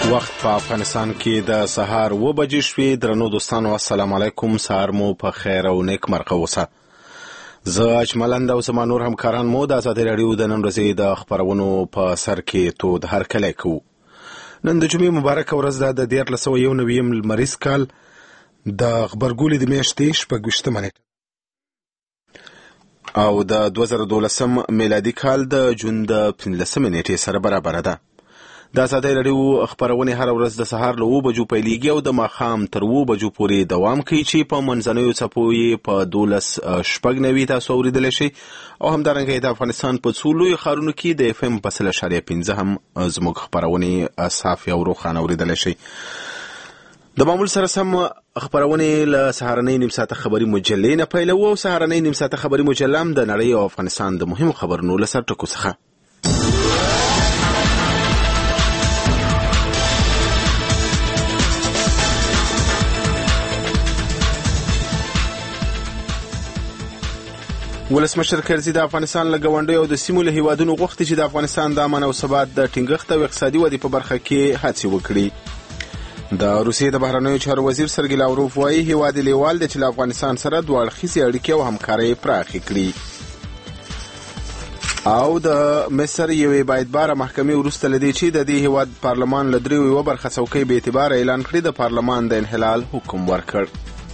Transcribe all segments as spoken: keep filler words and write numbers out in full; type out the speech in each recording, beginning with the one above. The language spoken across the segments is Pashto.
وخت په افغانستان کې د سهار و بجې شوې. درنو دوستانو السلام علیکم، سهار مو په خیر او نیک مرغه اوسه. زه اجملند او زما نور همکاران مو د ازادي راډیو د نن ورځې د خبرونو په سر کې تود هرکلی کوو. نن د جمعې مبارکه ورځ ده، د دیارلس سوه یو نویم لمریز کال د غبرګولي د میاشتې شپږویشتمه نیټه او د دوه زره دولسم میلادي کال د جون د پنځلسمې نیټې سره برابره ده. د ازادي راډیو خبرونه هر ورځ د سهار له اوه بجو پیلېږي او د ماښام تر اوه بجو پورې دوام کوي، چې په منځنیو څپو یې په دولس شپږ نوي تاسو اورېدلی شئ او همدارنګه د افغانستان په څو لویو ښارونو کې د اف ام په سل اشاریه پنځه هم زموږ خپرونې صافي او روښانه اورېدلی شئ. د معمول سره سم خبرونه له سهارنۍ نیم ساعته خبري مجلې نه پیلوو او سهارنۍ نیم ساعته خبري مجله هم د نړۍ او افغانستان د مهمو خبرونو له سرټکو څخه. ولسمشر کرزي د افغانستان له ګاونډیو او د سیمو له هیوادونو غوښتي چې د افغانستان د امن او ثبات د ټینګښت او اقتصادي ودې په برخه کې هڅې وکړي. د روسیې د بهرنیو چارو وزیر سرګی لاوروف وایي هیواد یې لیوال دی چې له افغانستان سره دوه اړخیزې اړیکې او همکارۍ پراخې کړي. او د مصر یوې باید باره محکمې وروسته له دې چې د دې هیواد پارلمان له دریو یوه برخه څوکۍ بې اعتباره اعلان کړي، د پارلمان د انحلال حکم ورکړ.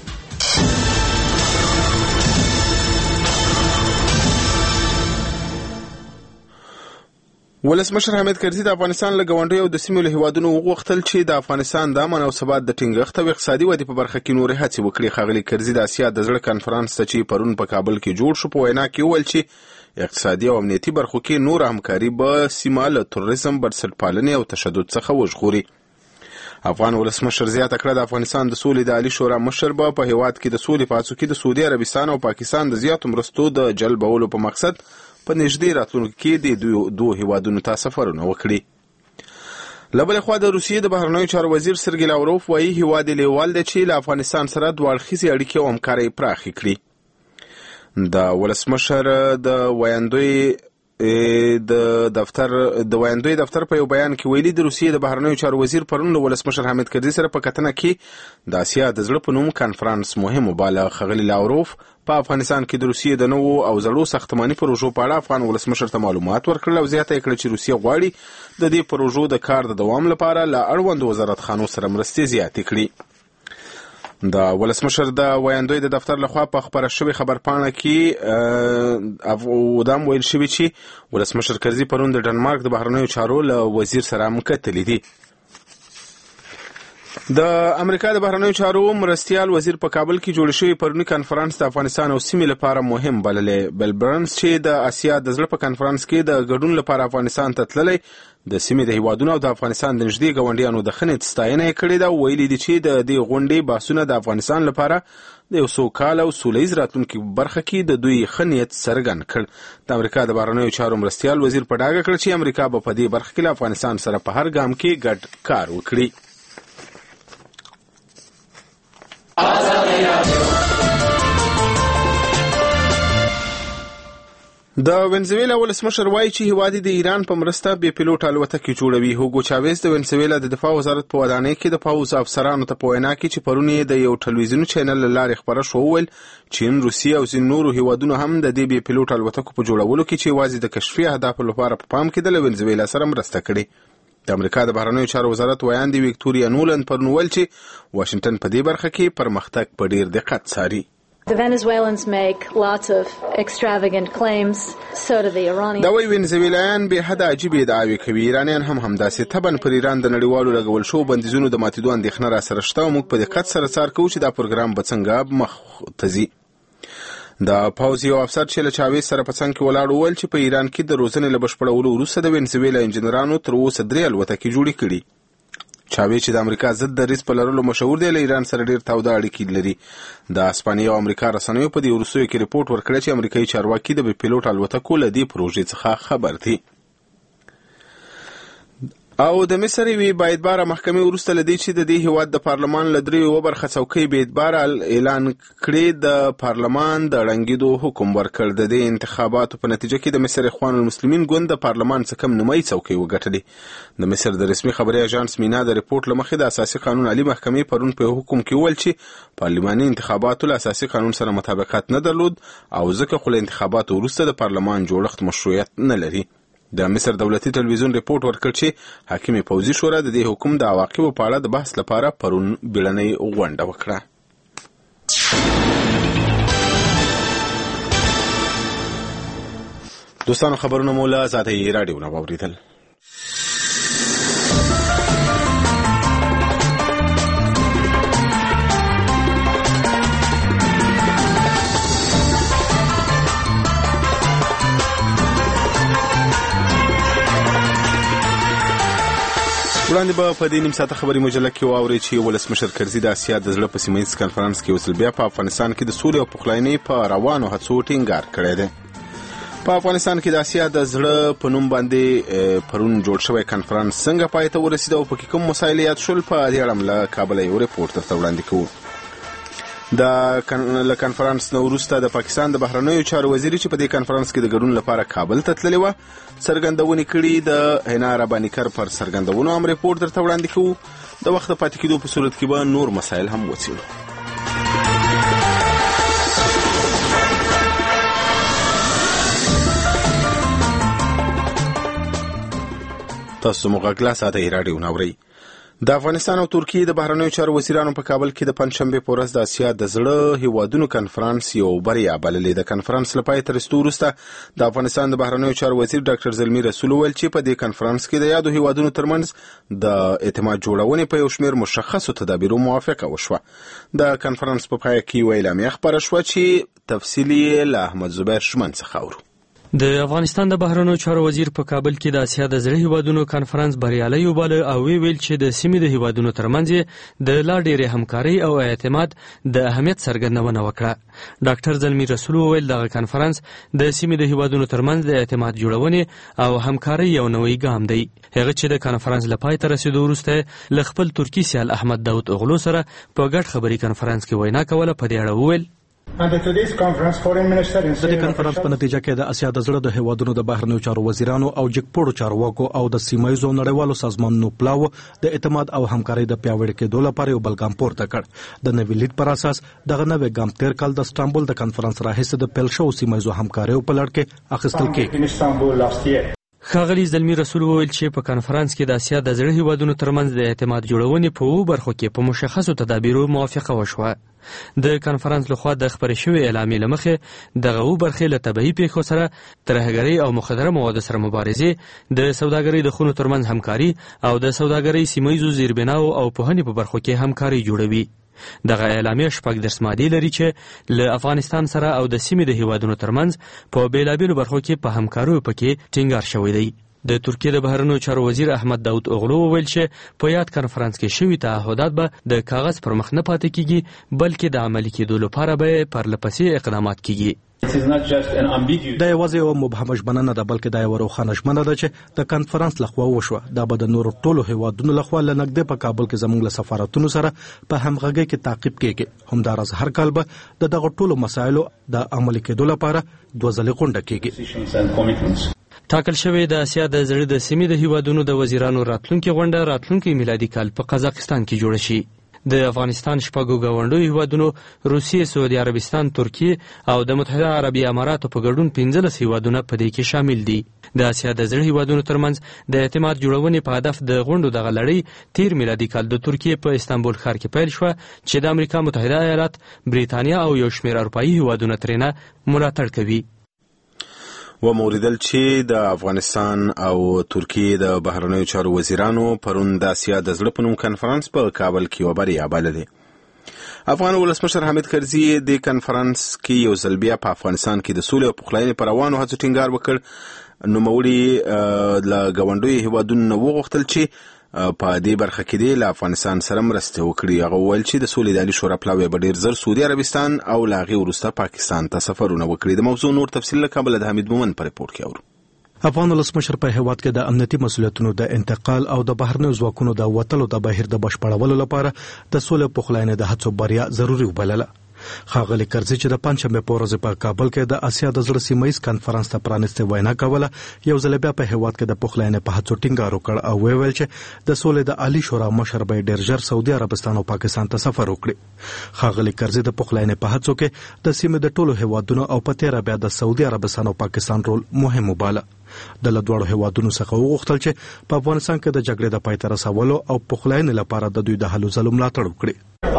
ولسمشر حامد کرزي د افغانستان له ګاونډیو او د سیمو له هیوادونو وغوښتل چې د افغانستان د امن او ثبات د ټینګښت او اقتصادي ودې په برخه کې نورې هڅې وکړي. ښاغلي کرزي د اسیا د زړه کنفرانس ته چې پرون په کابل کې جوړ شو په وینا کې وویل چې اقتصادي او امنیتي برخو کې نور همکاري به سیمه له تروریزم، بنسټپالنې او تشدد څخه وژغوري. افغان ولسمشر زیاته کړه د افغانستان د سولې د عالي شورا مشر به په هیواد کې د سولې په هڅو کې د سعودي عربستان او پاکستان د زیاتو مرستو د جلبولو په مقصد په نږدې راتلونکي کې د دوه هیوادونو ته سفرونه وکړي. له بلې خوا د روسیې د بهرنیو چارو وزیر سرګی لاوروف وایي هیواد یې لیوال دی چې له افغانستان سره دوه اړخیزې اړیکې او همکارۍ پراخې کړي. د ولسمشر د ویاندوی د دفتر د ویاندوی دفتر په یو بیان کې ویلي د روسیې د بهرنیو چارو وزیر پرون له ولسمشر حامد کرزي سره په کتنه کې د اسیا د زړه په نوم کنفرانس مهم وباله. ښاغلي لاوروف په افغانستان کې د روسیې د نوو او زړو ساختماني پروژو په اړه افغان ولسمشر ته معلومات ورکړل او زیاته یې کړه چې روسیه غواړي د دې پروژو د کار د دوام لپاره له اړوندو وزارتخانو سره مرستې زیاتې کړي. د ولسمشر د ویاندوی د دفتر لخوا په خبره شوې خبرپاڼه کې ودام ویل شوي چې ولسمشر کرزي پرون د ډنمارک د بهرنیو چارو له وزیر سره هم کتلي دي. د امریکا د بهرنیو چارو مرستیال وزیر په کابل کې جوړ شوی پرونی کنفرانس د افغانستان او سیمې لپاره مهم بللې. بل برنس چې د اسیا د زړه په کنفرانس کې د ګډون لپاره افغانستان ته تللی، د سیمې د هیوادونو او د افغانستان د نږدې ګاونډیانو د ښه نیت ستاینه یې کړې ده او ویلي دي چې د دې غونډې بحثونه د افغانستان لپاره د یو سوکاله او سوله ییز راتلونکي برخه کې د دوی ښه نیت څرګند کړ. د امریکا د بهرنیو چارو مرستیال وزیر په ډاګه کړ چې امریکا به په دې برخه کې له افغانستان سره په هر ګام کې ګډ کار وکړي. د وینزویلا ولسمشر وایي چې هیواد د ایران په مرسته بې پیلوټ الوتکې جوړوي. هوګو چاویز د وینزویلا د دفاع وزارت په ودانۍ کې د پوځ افسرانو ته په وینا کې چې پرون یې د یو ټلویزیوني چینل له لارې خبره شو وویل چین، روسیه او ځینو نورو هیوادونو هم د دې بې پیلوټ الوتکو په جوړولو کې چې یوازې د کشفي اهدافو لپاره په پام کې د وینزویلا سره مرسته کړې. د امریکا د بهرنیو چارو وزارت ویاندې ویکټوریا نولند پرون وویل چې واشنګټن په دې برخه کې پرمختګ په ډیر دقت څاري. The Venezuelans make lots of extravagant claims, so do the Iranians. دا وی وینزویلایان به حد عجیب ادعاوې کوي. ایرانیان هم همداسې. طبعا پر ایران د نړیوالو لګول شو بندیزونو د ماتېدو اندېښنه را سره شته او موږ په دقت سره څار کوو چې دا پروګرام به څنګه مخ ته ځي. د پوځ یو افسر چې له چاویز سره په څنګ کې ولاړ وویل چې په ایران کې د روزنې له بشپړولو وروسته د وینزویلا انجینرانو تر اوسه درې الوتکې جوړې کړي. چاویز چې د امریکا ضد دریځ په لرلو مشهور دی، له ایران سره ډیر تاوده اړیکې لري. د اسپانیا او امریکا رسنیو په دې وروستیو کې ریپورټ ورکړی چې امریکایي چارواکي د بې پیلوټ الوتکو له دې پروژې څخه خبر دي. او د مصر وی باید محکمې وروسته لدی چې د دې هیواد د پارلمان لدري و برخه څوکۍ باید اعلان کړي د پارلمان د رنګیدو حکم ورکړ. د دې انتخاباتو په نتیجه کې د مصر اخوان المسلمین ګوند د پارلمان څخه کم نیمایي څوکۍ وګټلې. د مصر د رسمي خبري اژانس مینا د ریپورت لمخې د اساسي قانون عالی محکمې پرون په حکم کې ویل چې پارلماني انتخاباتو له اساسي قانون سره مطابقت نه درلود او ځکه خو له انتخاباتو وروسته د پارلمان جوړښت مشروعیت نه لري. د مصر دولتي تلویزیون ریپورت ورکړ چې حاکم پوځي شورا د دې حکم د عواقبو په اړه د بحث لپاره پرون بیړنۍ غونډه وکړه. دوستانو خبرونه مو له آزادۍ راډیو نه واوریدل. وړاندې به په دې نیم ساعته خبري مجله کې واورئ چې ولسمشر کرزي د اسیا د زړه په سیمه کنفرانس کې وصل بیا په افغانستان کې د سولې او پخلاینې په روانو هڅو ټینګار کړی دی. په افغانستان کې د اسیا د زړه په نوم باندې پرون جوړ شوی کنفرانس څنګه پای ته ورسید او په کوم مسایل یاد شول په دې اړه له کابل یو ریپورت درته وړاندې کوو. د کنفرانس نو وروسته د پاکستان د بهرنیو چارو وزیر چې په دې کنفرانس کې د ګډون لپاره کابل ته تللی و څرګندونې کړي. د حنا ربانیکر پر څرګندونو هم ریپورت درته وړاندې کوو. د وخت پاتې کېدو په صورت کې به نور مسایل هم وڅېړو. تاسو مو غږ لا ساتئ راډیو ناورئ. د افغانستان او ترکیې د بهرنیو چارو وزیرانو په کابل کې د پنځشنبه په ورځ د اسیا د زړه هیوادونو کنفرانس یو بریا بللې. د کنفرانس لپاره تر ستو وروسته د افغانستان د بهرنیو چارو وزیر ډاکټر زلمی رسول ویل چې په دې کنفرانس کې د یادو هیوادونو ترمنځ د اعتماد جوړونې په یو شمېر مشخصو تدابیرو موافقه وشوه. د کنفرانس په پای کې یو اعلامیه خپره شوه چې تفصیلي له احمد زبیر شمن څخه اورو. د افغانستان د بهرنیو چارو وزیر په کابل کې د اسیا د زړه هیوادونو کنفرانس بریالي وباله او وی ویل چې د سیمې د هیوادونو ترمنځ د لا ډېرې همکاري او اعتماد د اهمیت څرګندونه وکړه. ډاکټر زلمی رسول ویل دغه کنفرانس د سیمې د هیوادونو ترمنځ د اعتماد جوړونې او همکاري یو نوی ګام دی. هغه چې د کنفرانس لپاره تر رسیدو وروسته ل خپل ترکی سیال احمد داود اغلو سره په ګډ خبري کنفرانس کې وینا کوله. په دې اړه ویل د دې کنفرانس په نتیجه کې د اسیا د زړه د هیوادونو د بهرنیو چارو وزیرانو او جګپوړو چارواکو او د سیمایي نړیوالو سازمانونو پلاو د اعتماد او همکارۍ د پیاوړي کېدو لپاره یو بل ګام پورته کړ. د نوي لید پر اساس دغه نوی ګام تیر کال د استانبول د کنفرانس راهیسې د پیل شو سیمایي همکاریو په لړ کې اخیستل کېږي. ښاغلي زلمی رسول وویل چې په کنفرانس کې د اسیا د زړه هیوادونو ترمنځ د اعتماد جوړونې په اوو برخو کې په مشخصو تدابیرو موافقه وشوه. د کنفرانس لخوا د خپرې شوې اعلامیې له مخې دغه اوو برخې له طبیعي پیښو سره، ترهګرۍ او مخدره موادو سره مبارزې، د سوداګرۍ د خونو ترمنځ همکاري او د سوداګرۍ سیمهییزو زیربناو او پوهنې په برخو کې همکاري جوړوي. دغه اعلامیه شپږ درس مادې لري چې له افغانستان سره او د سیمې د هیوادونو ترمنځ په بیلابیلو برخو کې په همکاریو پکې ټینګار شوی دی. د ترکیې د بهرنیو چارو وزیر احمد داود اغلو وویل چې په یاد کنفرانس کې شوي تعهدات به د کاغذ پر مخ نه پاتې کیږي، بلکې د عملي کېدو لپاره به پرلپسې اقدامات کیږي. دا یوازې یو مبهمه ژمنه نه ده، بلکې دا یو روښانه ژمنه ده چې د کنفرانس لخوا وشوه. دا به د نورو ټولو هیوادونو لخوا له نږدې په کابل کې زموږ له سفارتونو سره په همغږۍ کې تعقیب کیږي. همداراز هر کال به د دغه ټولو مسایلو د عملي کېدو لپاره دوه ځلې غونډه کیږي. ټاکل شوی د اسیا د زړه د سیمې د هیوادونو د وزیرانو راتلونکي غونډه راتلونکي میلادي کال په قزاقستان کې جوړه شي. د افغانستان شپږو ګاونډیو هیوادونو روسیې، سعودي عربستان، ترکیې او د متحده عربي اماراتو په ګډون پنځلس هیوادونه په دې کې شامل دي. د اسیا د زړه هیوادونو ترمنځ د اعتماد جوړونې په هدف د غونډو دغه لړۍ تیر میلادي کال د ترکیې په استانبول ښار کې پیل شوه چې د امریکا متحده ایالات، بریتانیا او یو شمېر اروپایي هیوادونه ترېنه ملاتړ کوي. و موریدل چې د افغانستان او ترکیې د بهرنیو چارو وزیرانو پرون د اسیا د زړه په نوم کنفرانس په کابل کې وبریا بللې. افغان ولسمشر حامد کرزي د کنفرانس کې یو ځل بیا په افغانستان کې د سولې او پخلاینې پر روانو هڅو ټینګار وکړ. نوموړي له ګاونډیو هیوادونو نه وغوښتل چې په دې برخه کې دی له افغانستان سره مرسته وکړي. هغه وویل چې د سولې د عالي شورا پلاوی به ډېر زر سعودي عربستان او له هغې وروسته پاکستان ته سفرونه وکړي. د موضوع نور تفصیل له کابله د حمید مومن په ریپورټ کې اورو. افغان ولسمشر په هیواد کې د امنیتي مسولیتونو د انتقال او د بهرنیو ځواکونو د وټلو د بهیر د بشپړولو لپاره د سولې پخلاینې د هڅو بریا ضروري وبلله. ښاغلي کرزي چې د پنځمې په ورځ په کابل کې د اسیا د زړه سیمایي کانفرنس ته پرانیستې وینا کوله، یو ځل بیا په هیواد کې د پخلاینې په هڅو ټینګار وکړ او ویل چې د سولې د عالی شورا مشر به ډېر ژر سعودي عربستان او پاکستان ته سفر وکړي. ښاغلي کرزي د پخلاینې په هڅو کې د سیمې د ټولو هیوادونو او په تیره بیا د سعودي عربستان او پاکستان رول مهم وباله. د لدوړو هیوادونو څخه وغوښتل چې په افغانستان کې د جګړې د پای ته رسولو او پخلاینې لپاره د دوی د هلو ځلو ملاتړ وکړي.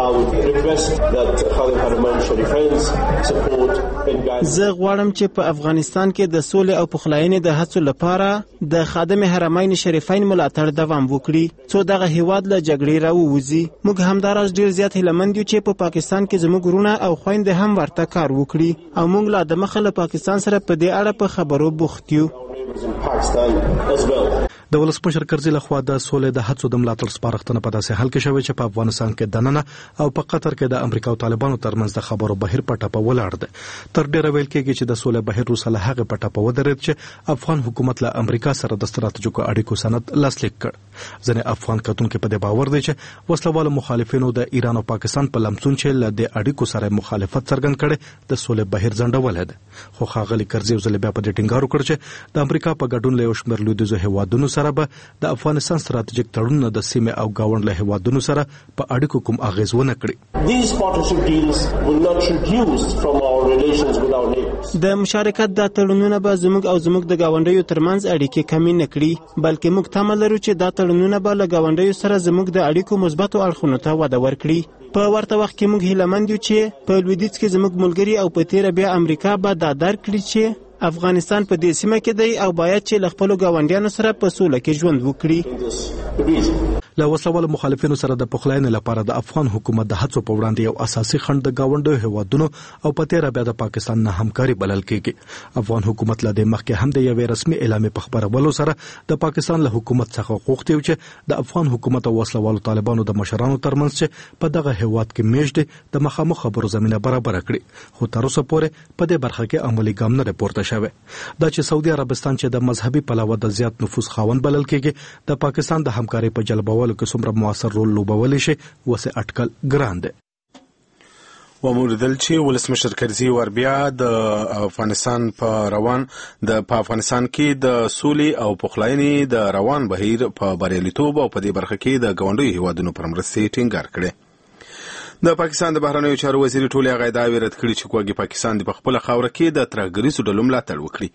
زه غواړم چې په افغانستان کې د سولې او پخلاینې د هڅو لپاره د خادم حرمین شریفین ملاتړ دوام وکړي څو دغه هیواد له جګړې راووځي. موږ همداراز ډیر زیات هیلهمند یو چې په پاکستان کې زموږ ورونه او خويندې هم ورته کار وکړي او موږ لا د مخه له پاکستان سره په دې اړه په خبرو بوخت یو. د ولسمشر کرزي لخوا د سولې د هڅو د ملاتړ سپارښتنه په داسې حال کې شوې چې په افغانستان کې دننه او په قطر کې د امریکا او طالبانو ترمنځ د خبرو بهیر په ټاپه ولاړ دی. تر ډیره ویل کېږي چې د سولې بهیر وروسته له هغې په ټاپه ودرېد چې افغان حکومت له امریکا سره د ستراتیژیکو اړیکو سند لاسلیک کړ. ځینې افغان کتونکي په دې باور دي چې وسلوالو مخالفینو د ایران او پاکستان په لمسون چې له دې اړیکو سره مخالفت څرګند کړي د سولې بهیر ځنډولی دی. خو ښاغلي کرزي یو ځل بیا په دې ټینګار وکړ چې د امریکا په ګډون له یو شمېر لویدیځو هیوادونو سره به د افغانستان ستراتیژیک تړونونه د سیمې او ګاونډ له هیوادونو سره په اړیکو کوم اغیز ونه کړي. د مشارکت د تړونونه به زموږ او زموږ د ګاونډیو ترمنځ اړیکې کمې نه کړي، بلکې موږ تمه لرو چې دا تړونونه به له ګاونډیو سره زموږ د اړیکو مثبتو اړخونو ته وده ورکړي. په ورته وخت کې موږ هیلهمند یو چې په لویدیځ کې زموږ ملګري او په تیره بیا امریکا به دا درک کړي چې افغانستان په دې سیمه کې دی او باید چې له خپلو ګاونډیانو سره په سوله کې ژوند وکړي. له وسلوالو مخالفینو سره د پخلاینې لپاره د افغان حکومت د هڅو په وړاندې یو اساسي خنډ د ګاونډیو هیوادونو او په تیره بیا د پاکستان نه همکاري بلل کېږي. افغان حکومت له دې مخکې هم د یوې رسمي اعلامیې په خبرولو سره د پاکستان له حکومت څخه غوښتي و چې د افغان حکومت او وسلوالو طالبانو د مشرانو ترمنځ چې په دغه هیواد کې میشت د مخامخ خبرو زمينه برابر کړي، خو تر اوسه پورې په دې برخه کې عملي ګام نه پورته شوی. دا چې سعودي عربستان چې د مذهبي پلوه د زیات نفوذ خاوند بلل کېږي د پاکستان د همکارۍ په جلبولو کې څومره موثر رول لوبولی شي وسه اټکل ګران دی. وموردل چې ولسمشر کرزي ور بیا د افغانستان په روان د په افغانستان کې د سولې او پخلاینې د روان بهیر په بریالیتوب او په دې برخه کې د ګاونډیو هیوادونو پر مرستې ټینګار کړي. د پاکستان د بهرنیو چارو وزیر ټولې هغه ادعاوې رد کړي چې کوږی پاکستان د خپل خاوره کې د ترهګریزو ډلو ملاتړ وکړي.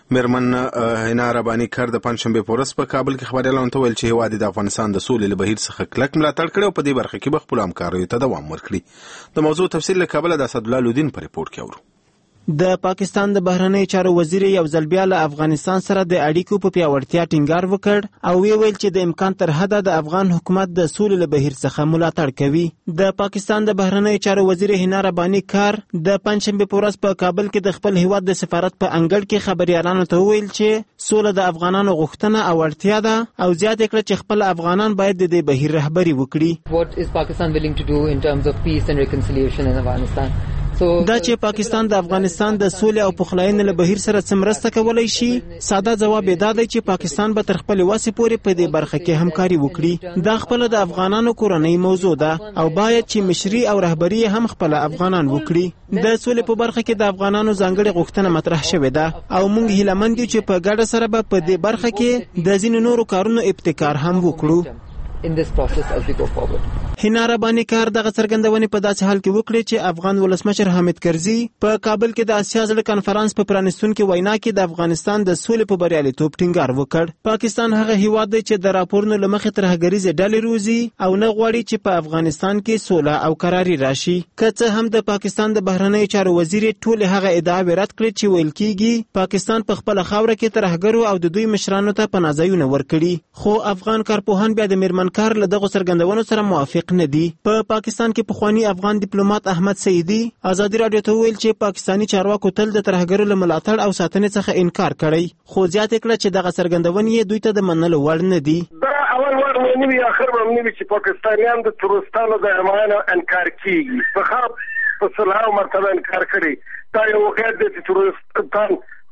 میرمن حنا رباني کار د پنځشنبې په ورځ په کابل کې خبريالانو ته ویل چې هیواد د افغانستان د سولې له بهیر څخه کلک ملاتړ کړي او په دې برخه کې به خپل همکاریو ته دوام ورکړي. د موضوع تفصیل له کابل د اسدالله لودین په ریپورت کې اورو. د پاکستان د بهرنی چارو وزیر یو ځل بیا له افغانستان سره د اړیکو په پیاوړتیا ټینګار وکړ او وی ویل چې د امکان تر حده د افغان حکومت د سولې له بهیر څخه ملاتړ کوي. د پاکستان د بهرنی چارو وزیر حنا رباني کار د پنځشنبې په ورځ په کابل کې د خپل هیواد د سفارت په انګړ کې خبريالانو ته ویل چې سوله د افغانانو غوښتنه او اړتیا ده او زیاته کړه چې خپل افغانان باید د دې بهیر رهبري وکړي. What is Pakistan willing to do in terms of peace and reconciliation in Afghanistan? دا چې پاکستان د افغانستان د سولې او پخلاینې له بهیر سره څه مرسته کولی شي، ساده جواب یې دا دی چې پاکستان به تر خپلې وسې پورې په دې برخه کې همکاري وکړي. دا خپله د افغانانو کورنۍ موضوع ده او باید چې مشري او رهبري هم خپله افغانان وکړي. د سولې په برخه کې د افغانانو ځانګړې غوښتنه مطرح شوې ده او موږ هیلهمند یو چې په ګډه سره به په دې برخه کې د ځینو نورو کارونو ابتکار هم وکړو. in this process as we go forward. حنا رباني کار دغه څرګندونې په داسې حال کې وکړي چې افغان ولسمشر حامد کرزي په کابل کې د اسیا زړه کانفرنس په پرانیستونکې وینا کې د افغانستان د سولې په بریالیتوب ټینګار وکړ. پاکستان هغه هیواد دی چې د راپورونو له مخې ترهګریزې ډلې روزي او نه غواړي چې په افغانستان کې سوله او قراري راشي. که څه هم د پاکستان د بهرنیو چارو وزیر ټول هغه ادعاوې رد کړې چې ویل کېږي پاکستان په خپل خاوره کې ترهګرو او د دوی مشرانو ته پناهځایونه ورکړي، خو افغان کارپوهان بیا د میرمن کار له دغه څرګندونو سره موافق نه دي. په پا پاکستان کې پخوانی افغان ډیپلوماټ احمد سعیدی ازادي رادیو ته ویل چې پاکستانی چارواکو تل د ترهګرو له ملاتړ او ساتنې څخه انکار کړی، خو زیاته کړه چې دغه څرګندونې دوی ته د منلو وړ نه دي. دا اول وړ نه وي، اخر هم نه وي چې پاکستانیان د تروریستانو د حمایت انکار کوي. په خاص په صلاح او مرتبه انکار کړي. دا یو واقعیت دی چې تروریستان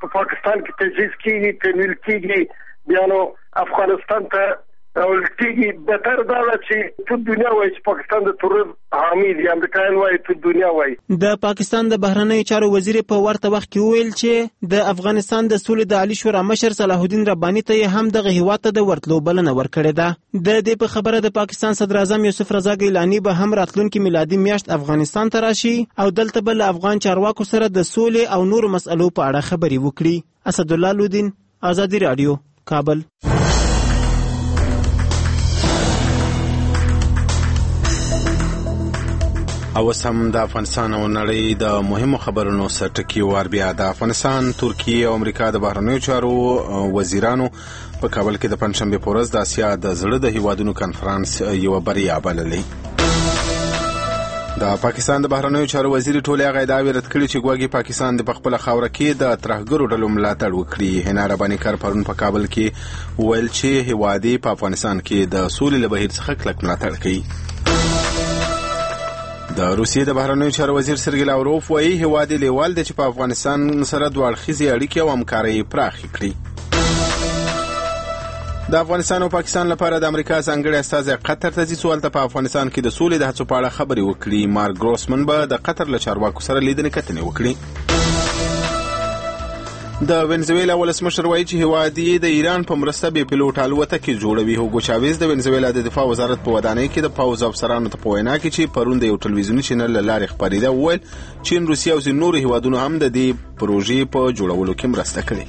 په پاکستان کې تجهیز کیږي تمویل کیږي بیا نو افغانستان ته ولټیږي. بهتر دا ده چې ټول دنیا وایي چې پاکستان د تروریزم حامي دی، امریکایان وایي ټول دنیا وایي. د پاکستان د بهرنیو چارو وزیر په ورته وخت کې وویل چې د افغانستان د سولې د عالی شورا مشر صلاح الدین رباني ته هم دغه هیواد ته د ورتلو بلنه ورکړې ده. د دې په خبره د پاکستان صدر اعظم یوسف رضا ګیلاني به هم راتلونکي میلادي میاشت افغانستان ته راشي او دلته به له افغان چارواکو سره د سولې او نورو مسألو په اړه خبرې وکړي. اسدالله لودین، آزادي رادیو، کابل. او سم د افغانستان او نړۍ د مهمو خبرونو سرټکی وار بیا د افغانستان، ترکیه او امریکا د بهرنیو چارو وزیرانو په کابل کې د پنځشنبه په ورځ د اسیا د زړه د هیوادونو کانفرنس یو بریا بللې. د پاکستان د بهرنیو چارو وزیر ټولې هغه ادعاوې رد کړې چې ګواکې پاکستان د خپل خاوره کې د ترهګرو ډلو ملاتړ وکړي. حنا رباني کار پرون په کابل کې ویل چې هیوادي په افغانستان کې د سولې له بهیر څخه کلک ملاتړ کوي. د روسیې د بهرنیو چارو وزیر سرګی لاوروف وایي هیواد لیوال دی چې په افغانستان سره دوه اړخیزې اړیکې او همکارۍ پراخې کړي. د افغانستان او پاکستان لپاره د امریکا ځانګړي استازی قطر ته ځي څو هلته په افغانستان کې د سولې د هڅو په اړه خبرې وکړي. مارک ګروسمن به د قطر له چارواکو سره لیدنې کتنې وکړي. د وینزویلا ولسمشر وایي چې هیواد یې د ایران په مرسته بې پیلوټ الوتکې جوړوي. هوګو چاویز د وینزویلا د دفاع وزارت په ودانۍ کې د پوځ افسرانو ته په وینا کې چې پرون د یو ټلویزیوني چینل له لارې خپرېده وویل چین، روسیه او ځینو نورو هیوادونو هم د دې پروژې په جوړولو کې مرسته کړې.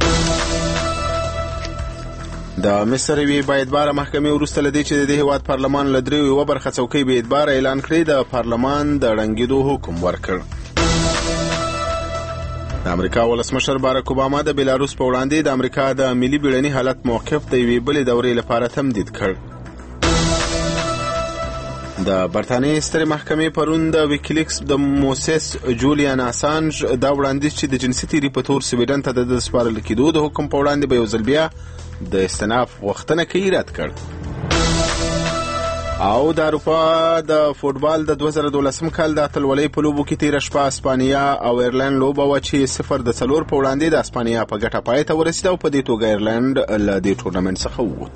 د مصر یوې بااعتباره محکمې وروسته له دې چې د دې هیواد پارلمان له دریو یوه برخه څوکۍ بې اعتباره اعلان کړې، د پارلمان د ړنګېدو حکم ورکړ. د امریکا ولسمشر باراک اوباما د بیلاروس په وړاندې د امریکا د ملي بیړني حالت موقف د یوې بلې دورې لپاره تمدید کړ. د برتانیې سترې محکمې پرون د ویکیلیکس د موسس جولیان اسانج دا وړاندیز چې د جنسي تیري په تور سویډن ته د سپارل کېدو د حکم په وړاندې به یو ځل بیا د استئناف غوښتنه کوي رد کړ. او د اروپا د فوټبال د دوه زره دولسم کال د اتلولۍ په لوبو کې تېره شپه اسپانیا او ایرلند لوبه وه چې صفر د څلور په وړاندې د اسپانیا په ګټه پای ته ورسېده او په دې توګه ایرلند له دې ټورنمنټ څخه ووت.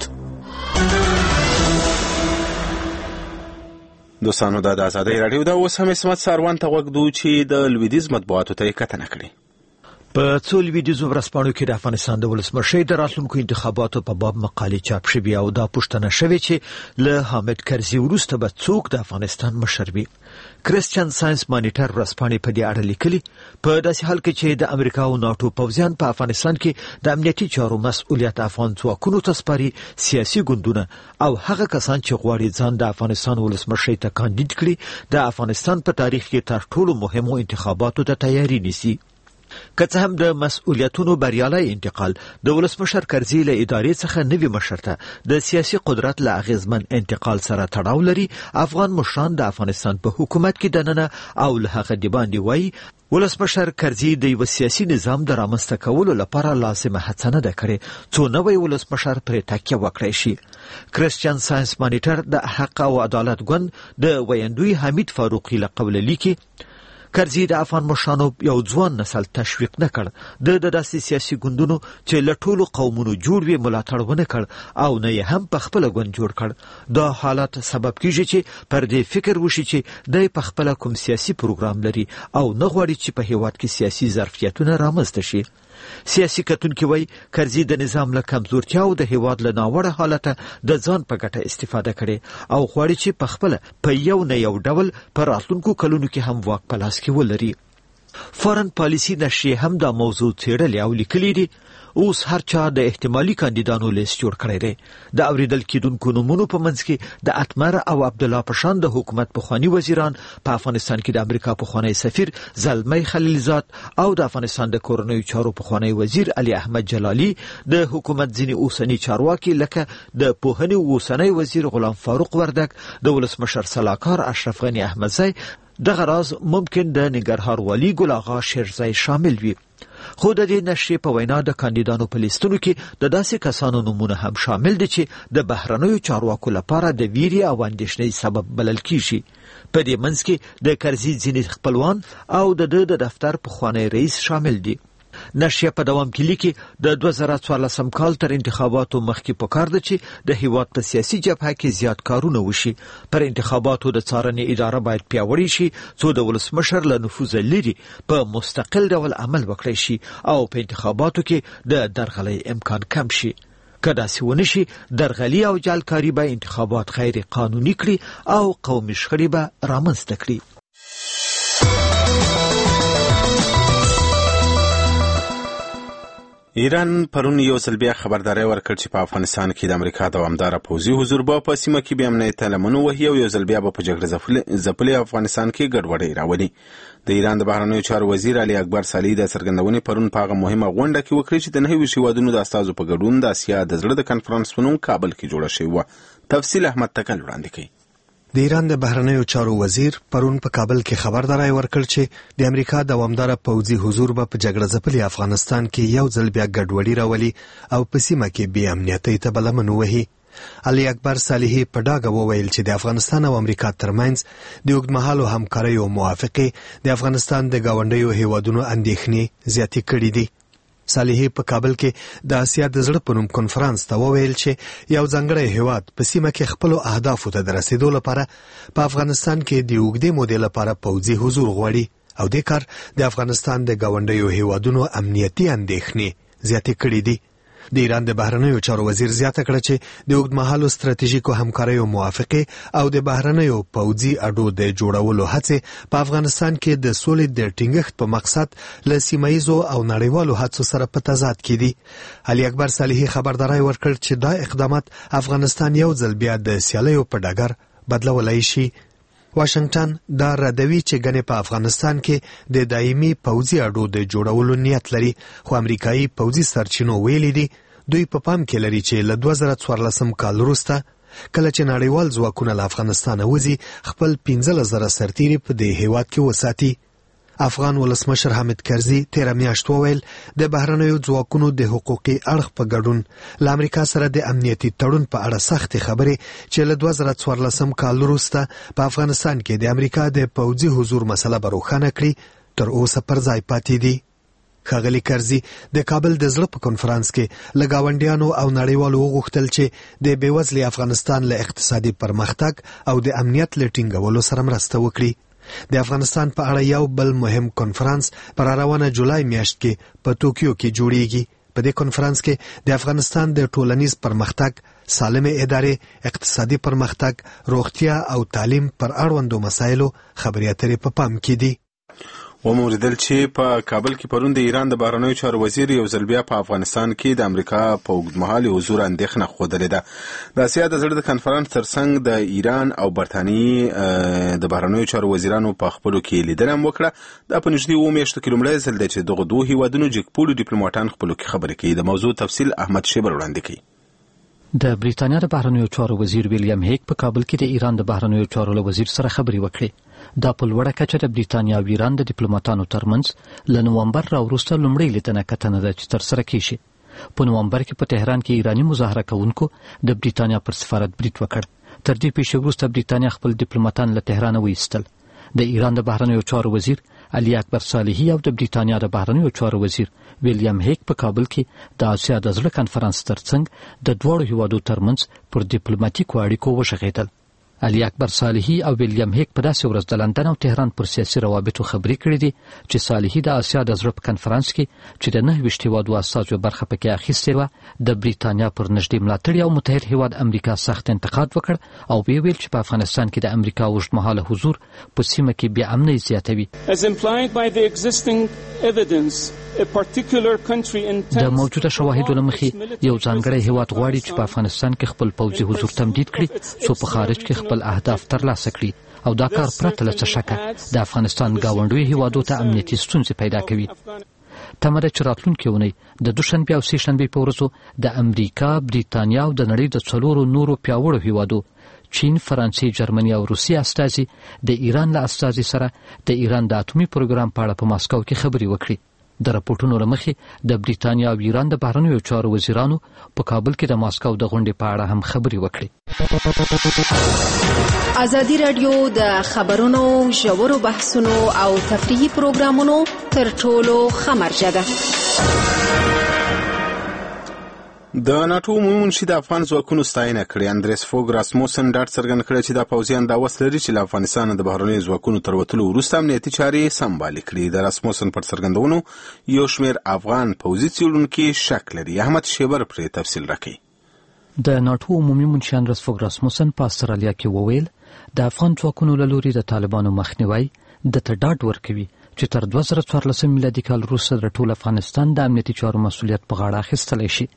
دوستانو دا د ازادۍ راډیو ده. اوس هم عصمت ساروان ته غوږ دو چې د لویدیځ مطبوعاتو ته یې کتنه کړې. په څو لویدیځو ورځپاڼو کې د افغانستان د ولسمشۍ د راتلونکو انتخاباتو په باب مقالې چاپ شوې او دا پوښتنه شوې چې له حامد کرزي وروسته به څوک د افغانستان مشر وي. کرسچن ساينس مانیټر ورځپاڼې په دې اړه لیکلي په داسې حال کې چې د امریکا او ناټو پوځیان په افغانستان کې د امنیتي چارو مسؤلیت افغان ځواکونو ته سپاري، سیاسي ګوندونه او هغه کسان چې غواړي ځان د افغانستان ولسمشۍ ته کاندید کړي د افغانستان په تاریخ کې تر ټولو مهمو انتخاباتو ته تیاری نیسي. که څه هم د مسؤلیتونو بریالي انتقال د ولسمشر کرزي له ادارې څخه نوي مشر ته د سیاسي قدرت له اغیزمن انتقال سره تړاو لري، افغان مشران د افغانستان په حکومت کې دننه او له هغه د باندې وایي ولسمشر کرزي د یو سیاسي نظام د رامنځته کولو لپاره لازمه هڅه نه ده کړې څو نوی ولسمشر پرې تکیه وکړی شي. کرسچن ساينس مانیټر د حق او عدالت ګوند د ویندوی حمید فاروقي له قوله لیکي کرزي د افغان مشرانو یو ځوان نسل تشویق نه کړ، د داسې سیاسي ګوندونو چې له ټولو قومونو جوړ وي ملاتړ ونه کړ او نه یې هم په خپل ګوند جوړ کړ. دا حالت سبب کیږي چې پر دې فکر وشي چې د په خپل کوم سیاسي پروګرام لري او نه غواړي چې په هیواد کې سیاسي ظرفیتونه رامنځته شي. سیاسي کتونکي وایي کرزي د نظام له کمزورتیا او د هیواد له ناوړه حالته د ځان په ګټه استفاده کړي او غواړي چې په خپل په یو نه یو ډول پر راتلونکو کلونو کې هم واک په لاس کې ولري. فارن پالیسي نشریې هم دا موضوع څېړلې او لیکلي دي اوس هر چا د احتمالي کاندیدانو لیست جوړ کړی دی. د اوریدل کېدونکو نومونو په منځ کې د اتمر او عبد الله پشان د حکومت پخوانی وزیران، په افغانستان کې د امریکا پخوانی سفیر زلمی خلیلزاد او د افغانستان د کورنیو چارو پخوانی وزیر علي احمد جلالي، د حکومت ځینې اوسنی چارواکي لکه د پوهنې اوسنی وزیر غلام فاروق وردک، د ولسمشر سلاکار اشرف غنی احمدزی، دغه راز ممکن د ننګرهار والي ګل آغا شیرزی شامل وي. خو د دې نشریې په وینا د کاندیدانو په لیستونو کې د داسې کسانو نومونه هم شامل دي چې د بهرنیو چارواکو لپاره د ویرې او اندېښنې سبب بلل کیږي. په دې منځ کې د کرزي ځینې خپلوان او د د دفتر پخوانی رئیس شامل دي. نشریه په دوام کې لیکي د دوه زره څوارلسم کال تر انتخاباتو مخکې پکار ده چې د هیواد په سیاسي جبهه کې زیات کارونه وشي. پر انتخاباتو د څارنې اداره باید پیاوړې شي څو د ولسمشر له نفوذ لري په مستقل ډول عمل وکړي شي او په انتخاباتو کې د درغلۍ امکان کم شي. که داسې ونه شي درغلي او جعلکاري به انتخابات غیر قانوني کړي او قومي شخړې به رامنځته کړي. ایران پرون یو ځل بیا خبرداری ورکړ چې په افغانستان کې د امریکا دوامداره پوځي حضور به په سیمه کې بې امنیته لمنو وهي او یو ځل بیا به په جګړه ځپلي افغانستان کې ګډوډۍ راولي. د ایران د بهرنیو چارو وزیر علي اکبر صالحي د څرګندونې پرون په هغه مهمه غونډه کې وکړې چې د نهه ویشت هیوادونو د استازو په ګډون د اسیا د زړه د کنفرانس په نوم کابل کې جوړه شوې وه. تفصیل احمد تکل وړاندې کوي. د ایران د بهرنیو چارو وزیر پرون په کابل کې خبرداری ورکړ چې د امریکا دوامداره پوځي حضور به په جګړه ځپلي افغانستان کې یو ځل بیا ګډوډي راولي او په سیمه کې بې امنیتۍ ته به لمن ووهي. علي اکبر صالحي په ډاګه وویل چې د افغانستان او امریکا ترمنځ د اوږدمهالو همکاریو موافقې د افغانستان د ګاونډیو هیوادونو اندېښنې زیاتې کړې دي. صالحي په کابل کې د اسیا د زړه په نوم کنفرانس ته وویل چې یو ځانګړی هیواد په سیمه کې خپلو اهدافو ته د رسیدو لپاره په افغانستان کې د اوږدې مودې لپاره پوځي حضور غواړي او دې کار د افغانستان د ګاونډیو هیوادونو امنیتي اندېښنې زیاتې کړې دي. د ایران د بهرنیو چارو وزیر زیاته کړه چې د اوږدمهالو ستراتیژیکو همکاریو موافقې او د بهرنیو پوځي اډو د جوړولو هڅې په افغانستان کې د سولې د ټینګښت په مقصد له سیمه ییزو او نړیوالو هڅو سره په تضاد کې دي. علي اکبر صالحي خبرداری ورکړ چې دا اقدامات افغانستان یو ځل بیا د سیالیو په ډګر بدلولای شي. واشنگټن دا ردوي چې ګنې په افغانستان کې د دایمي پوځي اډو د جوړولو نیت لري خو امریکایي پوځي سرچینو ویلي دي دوی په پام کې لري چې له دوه زره څوارلسم کال وروسته کله چې نړیوال ځواکونه له افغانستانه وځي خپل پنځلس زره سرتیري په دې هیواد کې وساتي. افغان ولسمشر حامد کرزي تیره میاشت وویل د بهرنیو ځواکونو د حقوقي اړخ په ګډون له امریکا سره د امنیتي تړون په اړه سختې خبرې چې له دوه زره څوارلسم کال وروسته په افغانستان کې د امریکا د پوځي حضور مسله به روښانه کړي تر اوسه پر ځای پاتې دي. ښاغلي کرزي د کابل د زړه په کنفرانس کې له ګاونډیانو او نړیوالو وغوښتل چې د بېوزلي افغانستان له اقتصادي پرمختګ او د امنیت له ټینګولو سره مرسته وکړي. د افغانستان په اړه یو بل مهم کنفرانس پر روانه جولای میاشت کې په توکیو کې جوړیږي. په دې کنفرانس کې د افغانستان د ټولنیز پرمختګ، سالمې ادارې، اقتصادي پرمختګ، روغتیا او تعلیم پر اړوندو مسایلو خبرې اترې په پام کې دي. وموریدل چې په کابل کې پرون د ایران د بهرنیو چارو وزیر یو ځل بیا په افغانستان کې د امریکا په اوږدمهالي حضور اندېښنه ښودلې ده. د اسیا د زړه د کنفرانس ترڅنګ د ایران او برټانیې د بهرنیو چارو وزیرانو په خپلو کې لیدنه هم وکړه. دا په نږدې اووه میاشتو کې لومړی ځل دی چې دغه دوه هیوادونو جګپوړو ډیپلوماټان خپلو کې خبرې کوي. د موضوع تفصیل احمد شیبر وړاندې کوي. د بریتانیا د بهرنیو چارو وزیر ویلیام هیک په کابل کې د ایران د بهرنیو چارو وزیر سره خبرې وکړې. دا په لوړه کچه د بریتانیا او ایران د ډیپلوماټانو ترمنځ له نومبر راوروسته لومړی لیدنه کتنه ده چې ترسره کیږي. په نومبر کې په تهران کې ایرانی مظاهره کوونکو د بریتانیا پر سفارت برید وکړ. تر دې پیښې وروسته بریتانیا خپل ډیپلوماټان له تهران وایستل. د ایران د بهرنیو چارو وزیر علي اکبر صالحي او د بریتانیا د بهرنیو چارو وزیر ویلیام هیک په کابل کې د اسیا د زړه کنفرانس ترڅنګ د دوړو هیوادو ترمنځ پر ډیپلوماټیکو اړیکو وشغېدل. علي اکبر صالحي او ویلیام هیک په داسې ورځ د لندن او تهران پر سیاسي روابطو خبرې کړې دي چې صالحي د اسیا د زړه په کنفرانس کې چې د نهه ویشت هیوادو استازو برخه پکې اخیستې وه د بریتانیا پر نږدې ملاتړي او متحد هیواد امریکا سخت انتقاد وکړ او ویې ویل چې په افغانستان کې د امریکا اوږدمهاله حضور په سیمه کې بې امنۍ زیاتوي. د موجوده شواهدو له مخې یو ځانګړی هیواد غواړي چې په افغانستان کې خپل پوځي حضور تمدید کړي څو په خارج کې خپل اهداف ترلاسه کړي او دا کار پرته له څه شکه د افغانستان ګاونډیو هیوادو ته امنیتي ستونزې پیدا کوي. تمه ده چې راتلونکې اونۍ د دوشنبې او سې شنبې په ورځو د امریکا، بریتانیا او د نړۍ د څلورو نورو پیاوړو هیوادو چین، فرانسې، جرمني او روسیې استازي د ایران له استازي سره د ایران د اټومي پروګرام په اړه په ماسکو کې خبرې وکړي. د راپورټونو له مخې د بریتانیا او ایران د بهرنیو چارو وزیرانو په کابل کې د ماسکو د غونډې په اړه هم خبرې وکړې. ازادي راډیو د خبرونو ژورو بحثونو او تفریحي پروګرامونو تر ټولو ښه مرجع ده. د ناتو عمومي منشي د افغان ځواکونو ستاینه کړې. اندریس فوګ راسموسن ډاډ څرګند کړی چې دا پوځیان دا وس لري چې له افغانستان د بهرنیو ځواکونو تر وتلو وروسته امنیتي چارې سمبالې کړي. د راسموسن پر څرګندونو یو شمېر افغان پوځي څېړونکي شک لري. احمد شیبر پرې تفصیل راکوي. د ناتو عمومي منشي اندریس فوګ راسموسن په استرالیا کې وویل د افغان ځواکونو له لوري د طالبانو مخنیوی د ته ډاډ ورکوي چې تر دوه زره څوارلسم میلادي کال وروسته د ټول افغانستان د امنیتي چارو مسؤلیت په غاړه اخیستلی شي.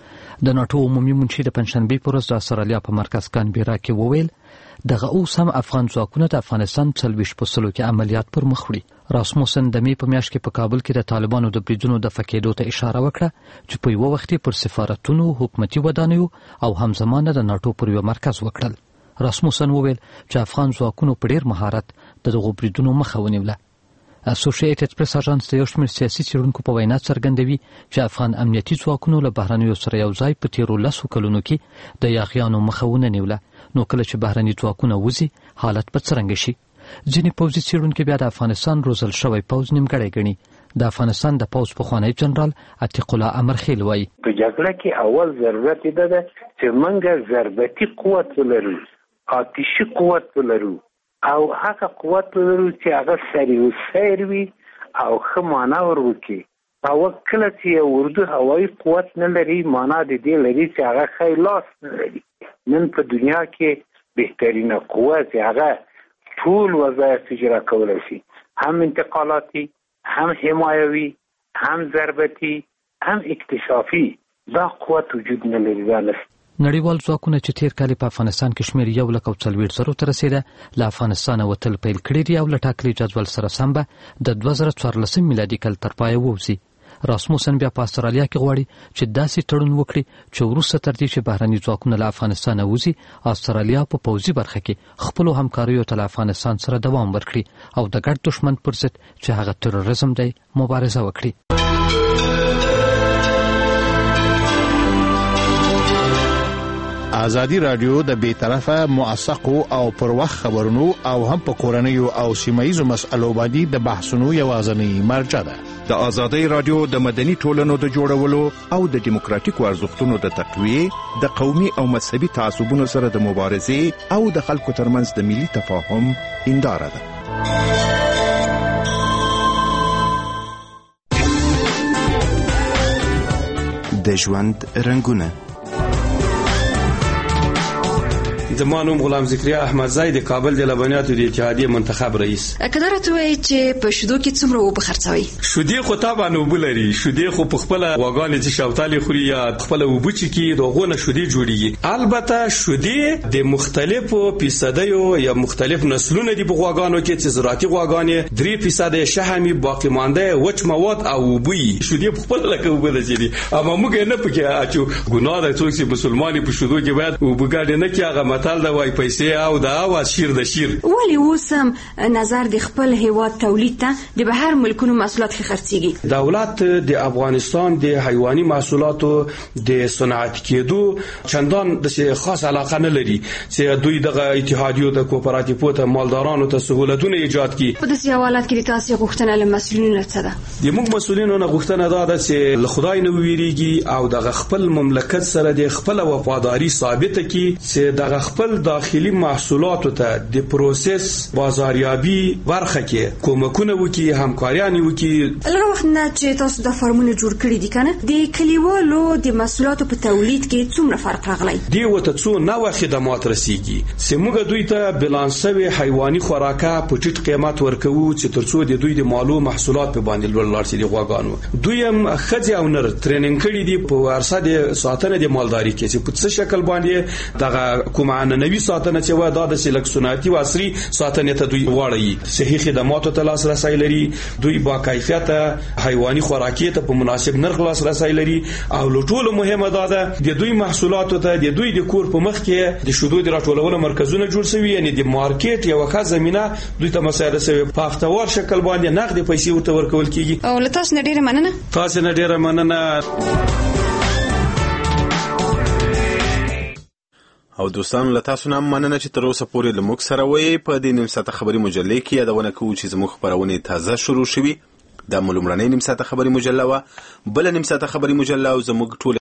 د ناتو عمومي منشي د پنځشنبې په ورځ د استرالیا په مرکز کانبیرا کې وویل دغه اوس هم افغان ځواکونه د افغانستان څلوېښت په سلو کې عملیات پر مخ وړي. راسموسن د مې په میاشت کې په کابل کې د طالبانو د بریدونو د فکیدو ته اشاره وکړه چې په یوه وخت پر سفارتونو، حکومتي ودانیو او همزمانه د ناتو پر یو مرکز وکړل. راسموسن وویل چې افغان ځواکونو په ډیر مهارت د دغو بریدونو مخه ونیوله. اسوسییټډ پریس اژانس د یو شمېر سیاسي څېړونکو په وینا څرګندوي چې افغان امنیتي ځواکونو له بهرنیو سره یو ځای په تیرو لسو کلونو کې د یاغیانو مخه ونه نیوله، نو کله چې بهرني ځواکونه وځي حالت به څرنګه شي. ځینې پوځي څېړونکي بیا د افغانستان روزل شوی پوځ نیمګړی ګڼي. د افغانستان د پوځ پخوانی جنرال عتیق الله امرخیل وایي په جګړه کې اول ضرورت ده چې موږ ضربتي قوت ولرو، آتشي قوت ولرو او هغه قوت لرو چې هغه سریع سیر وي او ښه مانور وکړي. او کله چې اردو هوایي قوت نه لري معنا د دې لري چې هغه ښه لاس نه لري. نن په دنیا کې بهترینه قوه چې هغه ټول وظایف اجرا کولی شي، هم انتقالاتي، هم حمایوي، هم ضربتي، هم اکتشافي. دا قوت وجود نه لري. دا نشته. نړیوال ځواکونه چې تیر کال په افغانستان کې شمېر یو لک او څلوېښت زرو ته رسېده له افغانستانه وتل پیل کړي دي او له ټاکلي جدول سره سم به د دوه زره څوارلسم میلادي کال تر پایه ووځي. راسموسن بیا په استرالیا کې غواړي چې داسې تړون وکړي چې وروسته تر دې چې بهرني ځواکونه له افغانستانه وځي استرالیا په پوځي برخه کې خپلو همکاریو ته له افغانستان سره دوام ورکړي او د ګډ دښمن پر ضد چې هغه تروریزم دی مبارزه وکړي. ازادي رادیو د بیطرفه موثقو او پر وخت خبرونو او هم په کورنیو او سیمایي مسألو باندې د بحثونو یوازینی مرجع ده. د ازادي رادیو د مدني ټولنو د جوړولو او د دیموکراتیکو ارزښتونو د تقویه، د قومي او مذهبي تعصبونو سره د مبارزې او د خلکو ترمنځ د ملي تفاهم هنداره ده. د ژوند رنگونه. زما نوم غلام ذکریا احمدزی د کابل د لبنیاتو د اتحادیې منتخب رئیس. کله راته وایي چې په شودو کې څومره اوبه خرڅوي؟ شودې خو طبعا اوبه لري. شودې خو په خپله غواګانې چې شوتالې خوري یا خپله اوبه چکي د هغو نه شودې جوړېږي. البته شودې د مختلفو فیصدیو یا مختلف نسلونه دي په غواګانو کې چې زراعتي غواګانې درې فیصده شحمي باقي مانده وچ مواد او اوبه وي. شودې په خپله لکه اوبه داسې دي. اما موږ یې نه پکې اچو. ګناه ده څوک چې مسلمانې په شودو کې باید اوبه ګاډې نه کړي. هغه متل ده وایي پیسې او د اواز شیر د شیر. ولې اوس هم نظر د خپل هیواد تولید ته د بهر ملکونو محصولات ښه خرڅېږي؟ دولت د افغانستان د حیواني محصولاتو د صنعت کېدو چندان داسې خاص علاقه نه لري چې دوی دغه اتحادیو د کوپراتیفو ته مالدارانو ته سهولتونه ایجاد کړي. په داسې حالات کې د تاسې غوښتنه له مسؤلینو څه ده؟ د موږ مسؤلینو نه غوښتنه دا ده چې له خدای نه وویریږي او دغه خپل مملکت سره د خپل وفاداری ثابته کړي چې دغه خپل داخلي محصولاتو ته د پروسس بازاریابي برخه کې کومکونه وکړي، همکاریان وکړي. لږ وخت نه چې تاسو د فارمونه جوړ کړي دي کنه، د کلیوالو د محصولاتو په تولید کې څومره فرق راغلی؟ دی وته څو نوې خدمات رسیږي چې موږ دوی ته بلانسوي حیواني خوراکه په ټیټ قیمت ورکوو چې ترڅو د دوی د مالو محصولات په باندې لوړ شي. د غواګانو دوی هم خځې او نر ټریننګ کړي دي په ورسره د ساتنه د مالداري کې چې په څه شکل باندې دغه کومه عنعنوي ساتنه چې و دا د سلک صنعتي او عصري ساتنه ته دوی واړی. صحي خدماتو ته لاسرسي لري، دوی با کیفیته حیواني خوراکي ته په مناسب نرخ لاسرسي لري او لټول مهمه ده د دوی محصولاتو ته د دوی د کور په مخ کې د شودو د راټولولو مرکزونه جوړ شوي، یعنی د مارکیټ یو ښه زمينه دوی ته مساعده شوی. په هفتوار شکل باندې نقد پیسې ورته ورکول کیږي. او له تاسو نه ډیره مننه. تاسو نه ډیره مننه. او دوستان له تاسو نه مننه چې تر اوسه پورې له موږ سره وئ. په دې نیم ساعته خبري مجلې کې یادونه کوو چې زموږ خبرونه تازه شروع شوي. دا ملومړنۍ نیم ساعته خبري مجله وه. بل نیم ساعته خبري مجله او زموږ ټول